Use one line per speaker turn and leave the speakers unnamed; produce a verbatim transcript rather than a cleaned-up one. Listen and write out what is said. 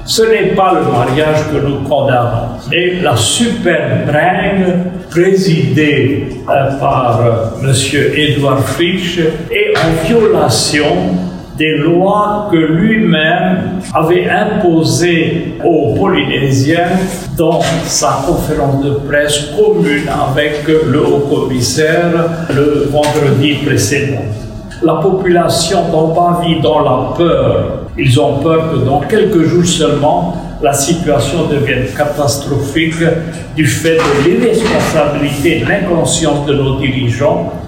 Ce n'est pas le mariage que nous condamnons. Et la super bringue, présidée euh, par euh, M. Edouard Fritsch, est en violation des lois que lui-même avait imposées aux Polynésiens dans sa conférence de presse commune avec le haut-commissaire le vendredi précédent. La population n'en pas vit dans la peur. Ils ont peur que dans quelques jours seulement, la situation devienne catastrophique du fait de l'irresponsabilité et de l'inconscience de nos dirigeants